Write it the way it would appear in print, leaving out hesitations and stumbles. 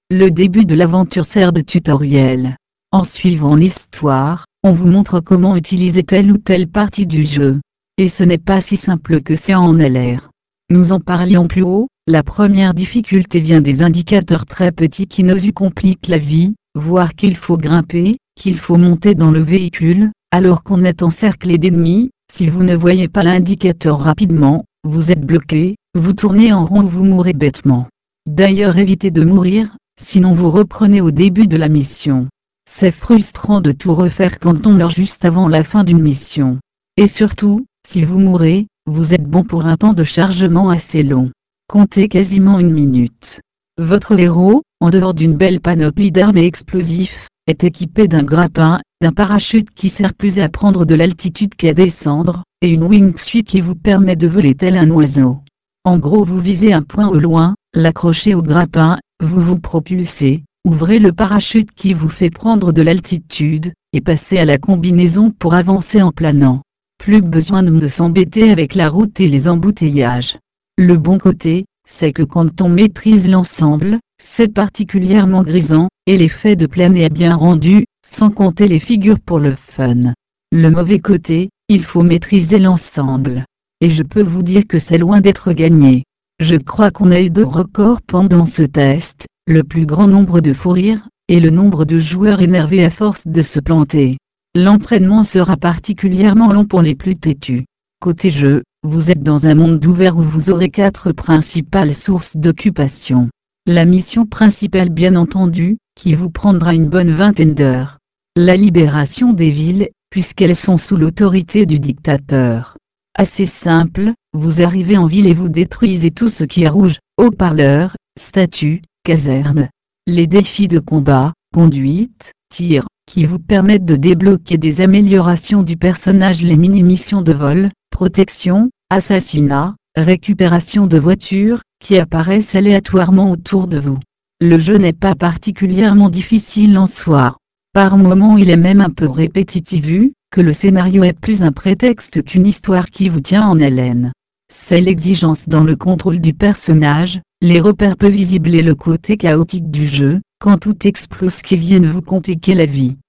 Le début de l'aventure sert de tutoriel. En suivant l'histoire, on vous montre comment utiliser telle ou telle partie du jeu. Et ce n'est pas si simple que ça en a l'air. Nous en parlions plus haut, la première difficulté vient des indicateurs très petits qui nous compliquent la vie, voire qu'il faut grimper, qu'il faut monter dans le véhicule, alors qu'on est encerclé d'ennemis. Si vous ne voyez pas l'indicateur rapidement, vous êtes bloqué, vous tournez en rond ou vous mourrez bêtement. D'ailleurs, évitez de mourir, sinon vous reprenez au début de la mission. C'est frustrant de tout refaire quand on meurt juste avant la fin d'une mission. Et surtout, si vous mourrez, vous êtes bon pour un temps de chargement assez long. Comptez quasiment 1 minute. Votre héros, en dehors d'une belle panoplie d'armes et explosifs, est équipé d'un grappin, d'un parachute qui sert plus à prendre de l'altitude qu'à descendre, et une wingsuit qui vous permet de voler tel un oiseau. En gros, vous visez un point au loin, l'accrochez au grappin, vous vous propulsez, ouvrez le parachute qui vous fait prendre de l'altitude, et passez à la combinaison pour avancer en planant. Plus besoin de s'embêter avec la route et les embouteillages. Le bon côté, c'est que quand on maîtrise l'ensemble, c'est particulièrement grisant, et l'effet de planer est bien rendu, sans compter les figures pour le fun. Le mauvais côté, il faut maîtriser l'ensemble. Et je peux vous dire que c'est loin d'être gagné. Je crois qu'on a eu 2 records pendant ce test, le plus grand nombre de fous rires, et le nombre de joueurs énervés à force de se planter. L'entraînement sera particulièrement long pour les plus têtus. Côté jeu, vous êtes dans un monde ouvert où vous aurez 4 principales sources d'occupation. La mission principale bien entendu, qui vous prendra une bonne vingtaine d'heures. La libération des villes, puisqu'elles sont sous l'autorité du dictateur. Assez simple, vous arrivez en ville et vous détruisez tout ce qui est rouge, haut-parleurs, statues, casernes. Les défis de combat, conduite, tir, qui vous permettent de débloquer des améliorations du personnage, les mini-missions de vol, protection, assassinat, récupération de voitures, qui apparaissent aléatoirement autour de vous. Le jeu n'est pas particulièrement difficile en soi. Par moments il est même un peu répétitif vu que le scénario est plus un prétexte qu'une histoire qui vous tient en haleine. C'est l'exigence dans le contrôle du personnage, les repères peu visibles et le côté chaotique du jeu, quand tout explose qui viennent vous compliquer la vie.